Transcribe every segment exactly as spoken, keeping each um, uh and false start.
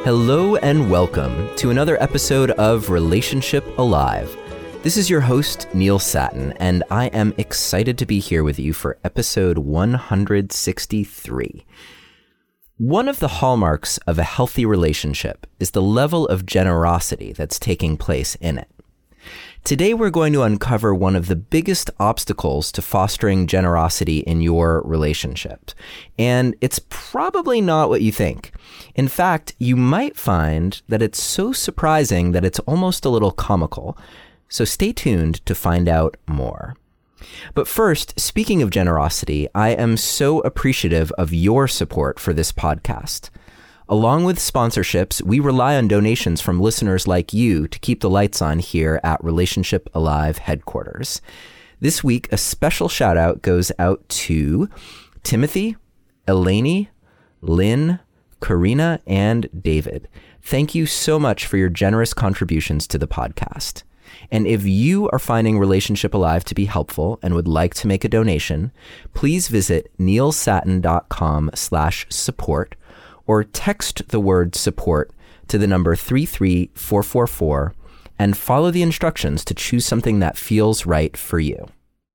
Hello and welcome to another episode of Relationship Alive. This is your host, Neil Satin, and I am excited to be here with you for episode one hundred sixty-three. One of the hallmarks of a healthy relationship is the level of generosity that's taking place in it. Today, we're going to uncover one of the biggest obstacles to fostering generosity in your relationship. And it's probably not what you think. In fact, you might find that it's so surprising that it's almost a little comical. So stay tuned to find out more. But first, speaking of generosity, I am so appreciative of your support for this podcast. Along with sponsorships, we rely on donations from listeners like you to keep the lights on here at Relationship Alive headquarters. This week, a special shout out goes out to Timothy, Eleni, Lynn, Karina, and David. Thank you so much for your generous contributions to the podcast. And if you are finding Relationship Alive to be helpful and would like to make a donation, please visit neilsatin.com slash support or text the word support to the number three three four four four and follow the instructions to choose something that feels right for you.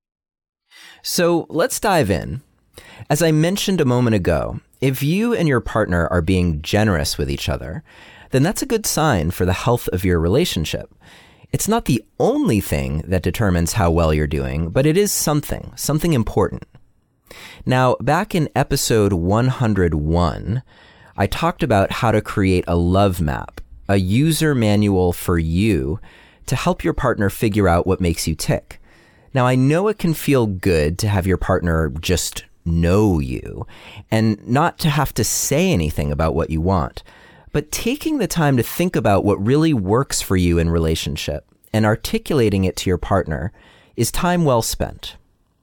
So let's dive in. As I mentioned a moment ago, if you and your partner are being generous with each other, then that's a good sign for the health of your relationship. It's not the only thing that determines how well you're doing, but it is something, something important. Now, back in episode one hundred one, I talked about how to create a love map, a user manual for you to help your partner figure out what makes you tick. Now, I know it can feel good to have your partner just know you and not to have to say anything about what you want, but taking the time to think about what really works for you in relationship and articulating it to your partner is time well spent.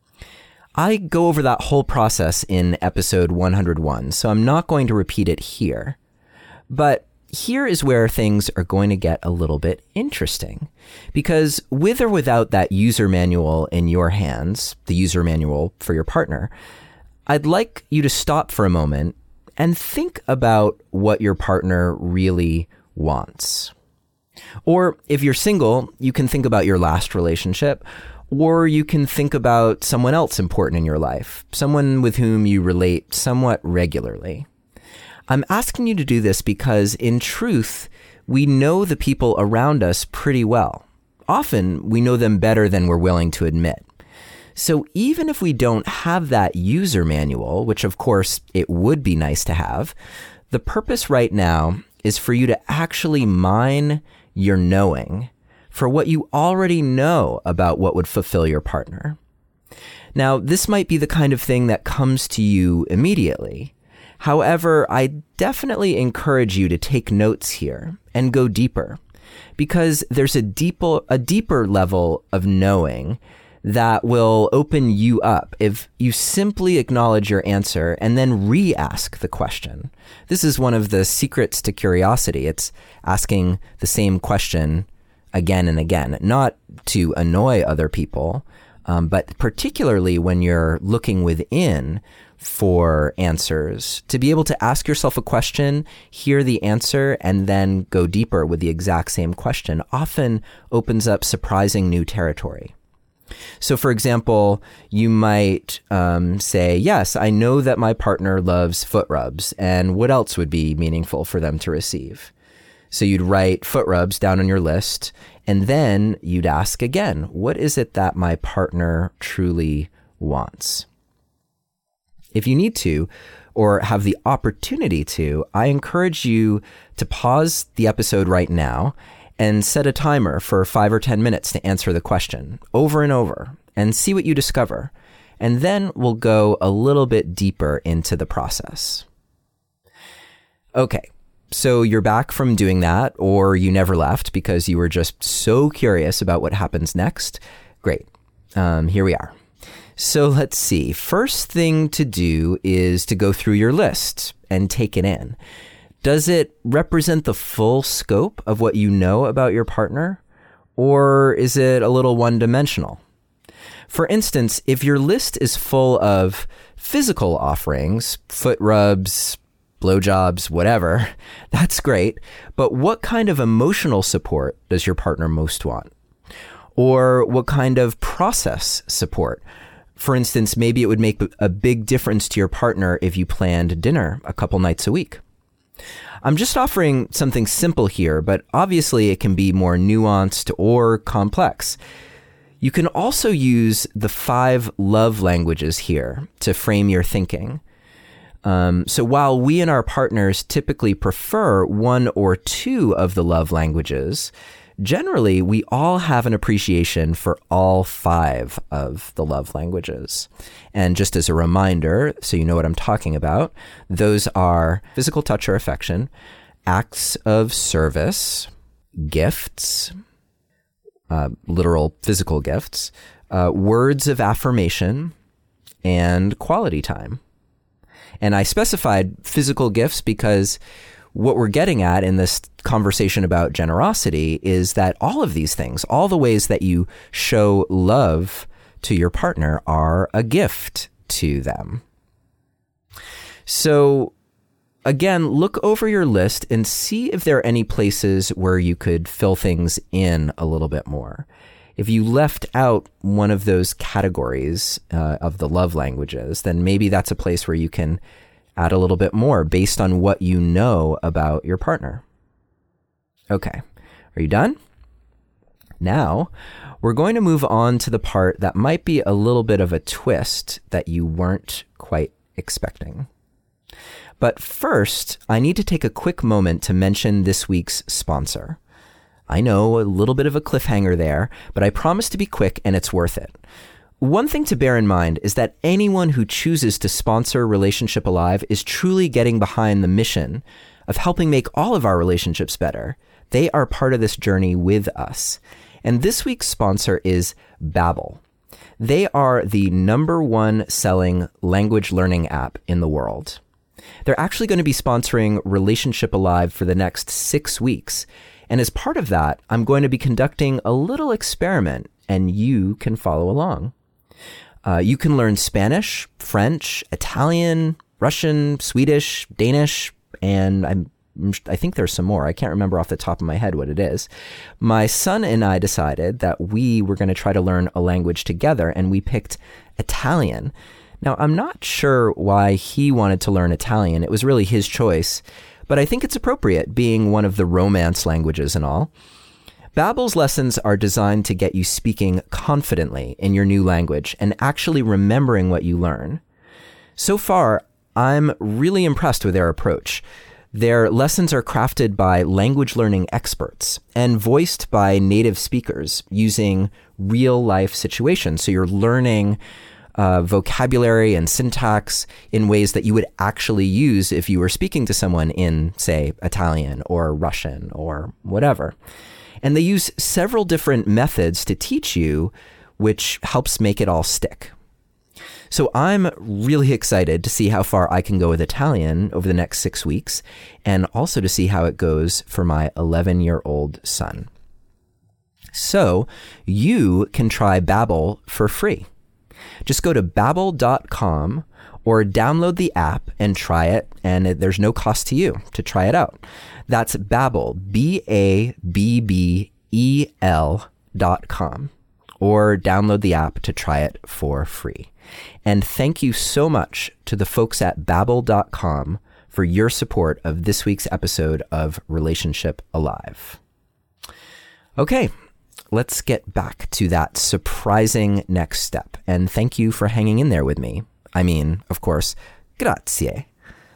I go over that whole process in episode one hundred one, so I'm not going to repeat it here. But here is where things are going to get a little bit interesting. Because with or without that user manual in your hands, the user manual for your partner, I'd like you to stop for a moment and think about what your partner really wants. Or if you're single, you can think about your last relationship, or you can think about someone else important in your life, someone with whom you relate somewhat regularly. I'm asking you to do this because, in truth, we know the people around us pretty well. Often, we know them better than we're willing to admit. So even if we don't have that user manual, which of course it would be nice to have, the purpose right now is for you to actually mine your knowing for what you already know about what would fulfill your partner. Now, this might be the kind of thing that comes to you immediately. However, I definitely encourage you to take notes here and go deeper, because there's a deeper, a deeper level of knowing that will open you up if you simply acknowledge your answer and then re-ask the question. This is one of the secrets to curiosity. It's asking the same question again and again, not to annoy other people, um, but particularly when you're looking within for answers, to be able to ask yourself a question, hear the answer, and then go deeper with the exact same question often opens up surprising new territory. So, for example, you might um, say, yes, I know that my partner loves foot rubs, and what else would be meaningful for them to receive? So you'd write foot rubs down on your list, and then you'd ask again, what is it that my partner truly wants? If you need to, or have the opportunity to, I encourage you to pause the episode right now and set a timer for five or ten minutes to answer the question over and over and see what you discover. And then we'll go a little bit deeper into the process. Okay, so you're back from doing that, or you never left because you were just so curious about what happens next. Great. Um, here we are. So let's see. First thing to do is to go through your list and take it in. Does it represent the full scope of what you know about your partner, or is it a little one-dimensional? For instance, if your list is full of physical offerings, foot rubs, blowjobs, whatever, that's great. But what kind of emotional support does your partner most want? Or what kind of process support? For instance, maybe it would make a big difference to your partner if you planned dinner a couple nights a week. I'm just offering something simple here, but obviously it can be more nuanced or complex. You can also use the five love languages here to frame your thinking. Um, so while we and our partners typically prefer one or two of the love languages, generally, we all have an appreciation for all five of the love languages. And just as a reminder, so you know what I'm talking about, those are physical touch or affection, acts of service, gifts, uh, literal physical gifts, uh, words of affirmation, and quality time. And I specified physical gifts because what we're getting at in this conversation about generosity is that all of these things, all the ways that you show love to your partner, are a gift to them. So again, look over your list and see if there are any places where you could fill things in a little bit more. If you left out one of those categories uh, of the love languages, then maybe that's a place where you can add a little bit more based on what you know about your partner. Okay, are you done? Now, we're going to move on to the part that might be a little bit of a twist that you weren't quite expecting. But first, I need to take a quick moment to mention this week's sponsor. I know, a little bit of a cliffhanger there, but I promise to be quick and it's worth it. One thing to bear in mind is that anyone who chooses to sponsor Relationship Alive is truly getting behind the mission of helping make all of our relationships better. They are part of this journey with us. And this week's sponsor is Babbel. They are the number one selling language learning app in the world. They're actually going to be sponsoring Relationship Alive for the next six weeks. And as part of that, I'm going to be conducting a little experiment, and you can follow along. Uh, you can learn Spanish, French, Italian, Russian, Swedish, Danish, and I'm, I think there's some more. I can't remember off the top of my head what it is. My son and I decided that we were going to try to learn a language together, and we picked Italian. Now, I'm not sure why he wanted to learn Italian. It was really his choice, but I think it's appropriate, being one of the romance languages and all. Babbel's lessons are designed to get you speaking confidently in your new language and actually remembering what you learn. So far, I'm really impressed with their approach. Their lessons are crafted by language learning experts and voiced by native speakers using real-life situations. So you're learning uh, vocabulary and syntax in ways that you would actually use if you were speaking to someone in, say, Italian or Russian or whatever. And they use several different methods to teach you, which helps make it all stick. So I'm really excited to see how far I can go with Italian over the next six weeks, and also to see how it goes for my eleven-year-old son. So you can try Babbel for free. Just go to babbel dot com or download the app and try it, and there's no cost to you to try it out. That's Babbel, B A B B E L dot com, or download the app to try it for free. And thank you so much to the folks at babbel dot com for your support of this week's episode of Relationship Alive. Okay, let's get back to that surprising next step. And thank you for hanging in there with me. I mean, of course, grazie.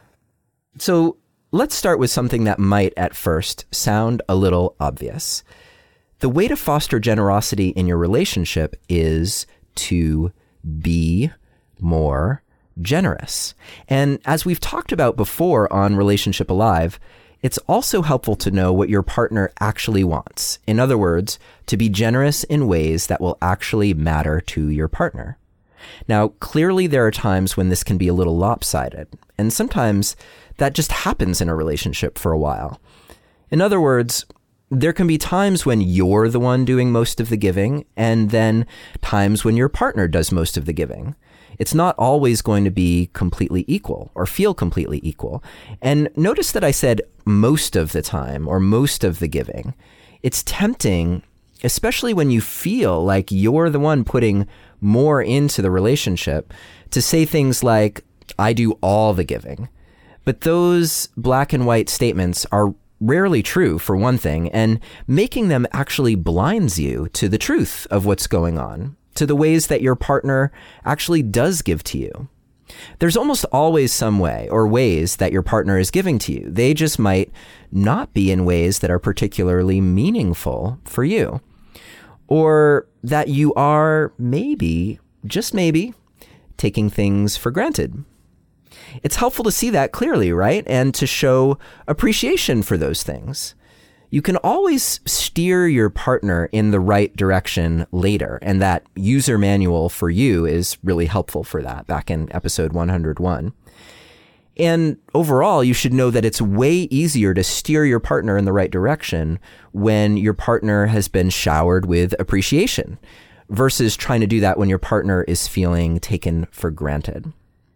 So let's start with something that might at first sound a little obvious. The way to foster generosity in your relationship is to be more generous. And as we've talked about before on Relationship Alive, it's also helpful to know what your partner actually wants. In other words, to be generous in ways that will actually matter to your partner. Now, clearly there are times when this can be a little lopsided, and sometimes that just happens in a relationship for a while. In other words, there can be times when you're the one doing most of the giving, and then times when your partner does most of the giving. It's not always going to be completely equal or feel completely equal. And notice that I said most of the time or most of the giving. It's tempting, especially when you feel like you're the one putting more into the relationship, to say things like, I do all the giving. But those black and white statements are rarely true, for one thing, and making them actually blinds you to the truth of what's going on, to the ways that your partner actually does give to you. There's almost always some way or ways that your partner is giving to you. They just might not be in ways that are particularly meaningful for you, or that you are maybe, just maybe, taking things for granted. It's helpful to see that clearly, right? And to show appreciation for those things. You can always steer your partner in the right direction later, and that user manual for you is really helpful for that, back in episode one hundred one. And overall, you should know that it's way easier to steer your partner in the right direction when your partner has been showered with appreciation, versus trying to do that when your partner is feeling taken for granted.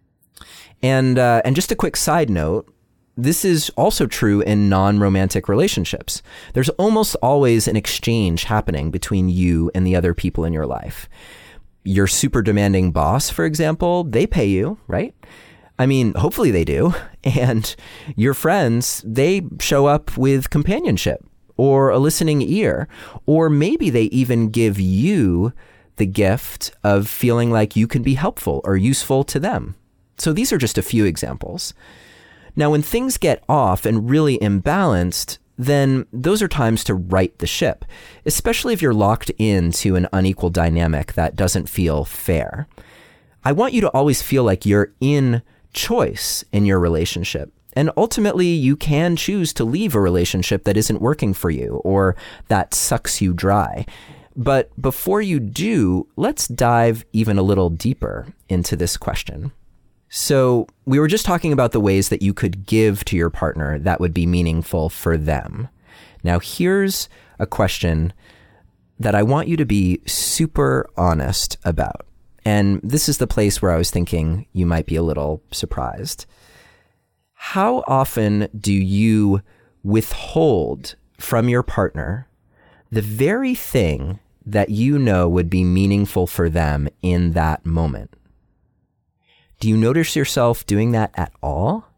And uh, and just a quick side note, this is also true in non-romantic relationships. There's almost always an exchange happening between you and the other people in your life. Your super demanding boss, for example, they pay you, right? I mean, hopefully they do. And your friends, they show up with companionship or a listening ear, or maybe they even give you the gift of feeling like you can be helpful or useful to them. So these are just a few examples. Now, when things get off and really imbalanced, then those are times to right the ship, especially if you're locked into an unequal dynamic that doesn't feel fair. I want you to always feel like you're in choice in your relationship. And ultimately, you can choose to leave a relationship that isn't working for you or that sucks you dry. But before you do, let's dive even a little deeper into this question. So we were just talking about the ways that you could give to your partner that would be meaningful for them. Now, here's a question that I want you to be super honest about. And this is the place where I was thinking you might be a little surprised. How often do you withhold from your partner the very thing that you know would be meaningful for them in that moment? Do you notice yourself doing that at all?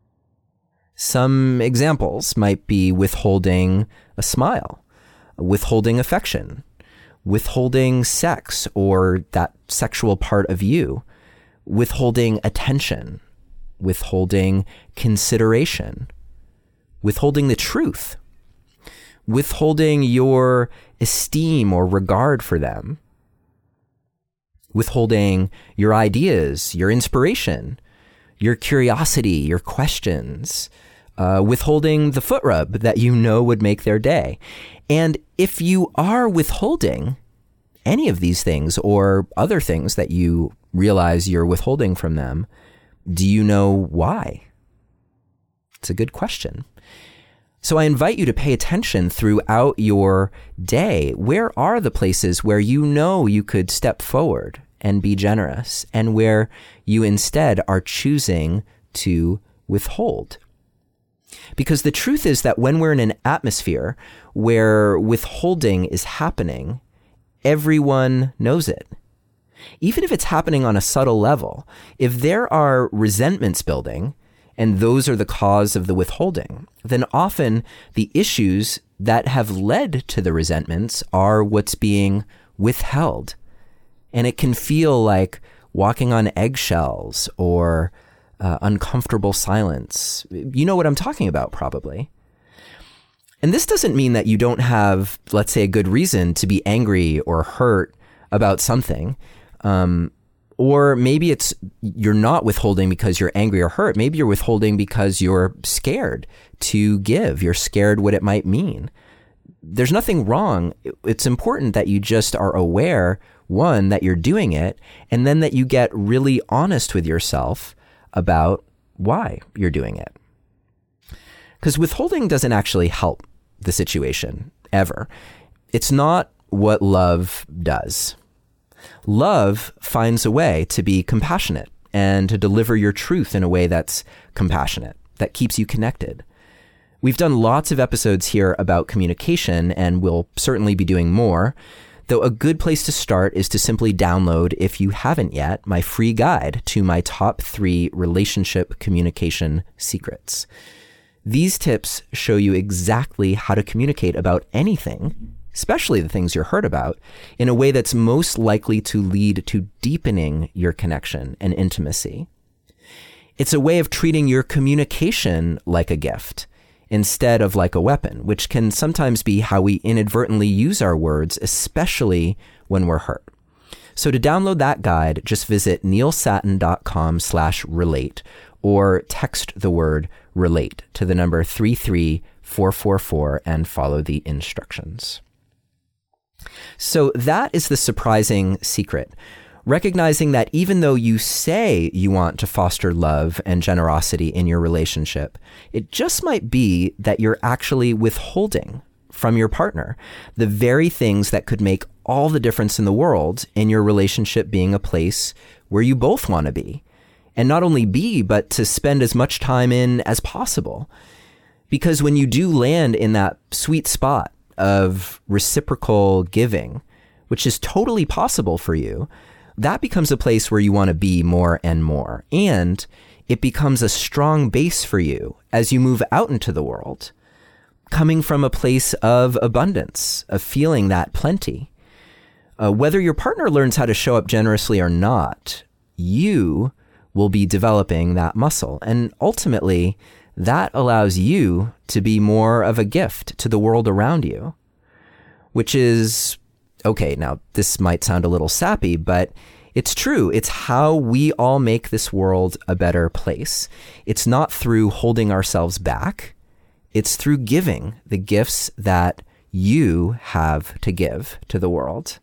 Some examples might be withholding a smile, withholding affection, withholding sex or that sexual part of you, withholding attention, withholding consideration, withholding the truth, withholding your esteem or regard for them, withholding your ideas, your inspiration, your curiosity, your questions, uh, withholding the foot rub that you know would make their day. And if you are withholding any of these things or other things that you realize you're withholding from them, do you know why? It's a good question. So I invite you to pay attention throughout your day. Where are the places where you know you could step forward and be generous, and where you instead are choosing to withhold? Because the truth is that when we're in an atmosphere where withholding is happening, everyone knows it. Even if it's happening on a subtle level, if there are resentments building, and those are the cause of the withholding, then often the issues that have led to the resentments are what's being withheld. And it can feel like walking on eggshells or uh, uncomfortable silence. You know what I'm talking about, probably. And this doesn't mean that you don't have, let's say, a good reason to be angry or hurt about something. Um, or maybe it's you're not withholding because you're angry or hurt. Maybe you're withholding because you're scared to give. You're scared what it might mean. There's nothing wrong. It's important that you just are aware, one, that you're doing it, and then that you get really honest with yourself about why you're doing it. Because withholding doesn't actually help the situation, ever. It's not what love does. Love finds a way to be compassionate and to deliver your truth in a way that's compassionate, that keeps you connected. We've done lots of episodes here about communication, and we'll certainly be doing more, though a good place to start is to simply download, if you haven't yet, my free guide to my top three relationship communication secrets. These tips show you exactly how to communicate about anything, especially the things you're hurt about, in a way that's most likely to lead to deepening your connection and intimacy. It's a way of treating your communication like a gift instead of like a weapon, which can sometimes be how we inadvertently use our words, especially when we're hurt. So to download that guide, just visit neilsattin.com slash relate or text the word relate to the number three three four four four and follow the instructions. So that is the surprising secret. Recognizing that even though you say you want to foster love and generosity in your relationship, it just might be that you're actually withholding from your partner the very things that could make all the difference in the world in your relationship being a place where you both want to be. And not only be, but to spend as much time in as possible. Because when you do land in that sweet spot of reciprocal giving, which is totally possible for you, that becomes a place where you want to be more and more. And it becomes a strong base for you as you move out into the world, coming from a place of abundance, of feeling that plenty. Uh, whether your partner learns how to show up generously or not, you will be developing that muscle. And ultimately, that allows you to be more of a gift to the world around you, which is, okay, now this might sound a little sappy, but it's true. It's how we all make this world a better place. It's not through holding ourselves back. It's through giving the gifts that you have to give to the world.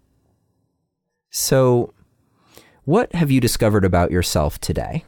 So, what have you discovered about yourself today?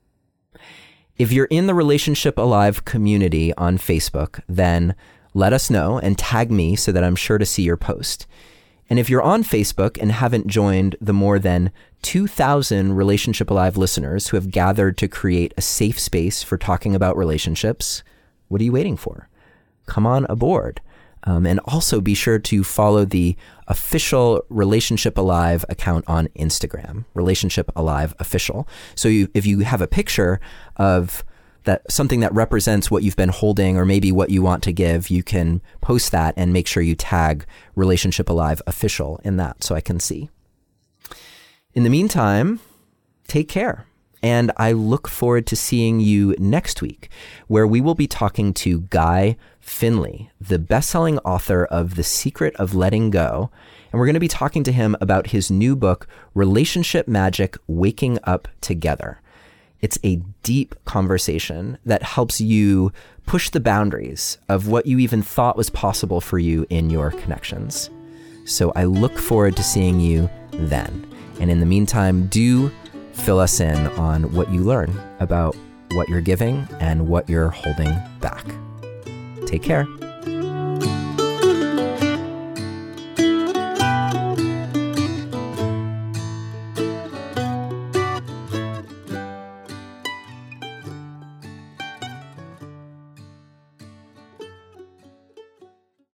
If you're in the Relationship Alive community on Facebook, then let us know and tag me so that I'm sure to see your post. And if you're on Facebook and haven't joined the more than two thousand Relationship Alive listeners who have gathered to create a safe space for talking about relationships, what are you waiting for? Come on aboard. Um, and also be sure to follow the official Relationship Alive account on Instagram, Relationship Alive Official. So you, if you have a picture of that, something that represents what you've been holding or maybe what you want to give, you can post that and make sure you tag Relationship Alive Official in that so I can see. In the meantime, take care. And I look forward to seeing you next week, where we will be talking to Guy Finley, the best-selling author of The Secret of Letting Go. And we're going to be talking to him about his new book, Relationship Magic: Waking Up Together. It's a deep conversation that helps you push the boundaries of what you even thought was possible for you in your connections. So I look forward to seeing you then. And in the meantime, do fill us in on what you learn about what you're giving and what you're holding back. Take care.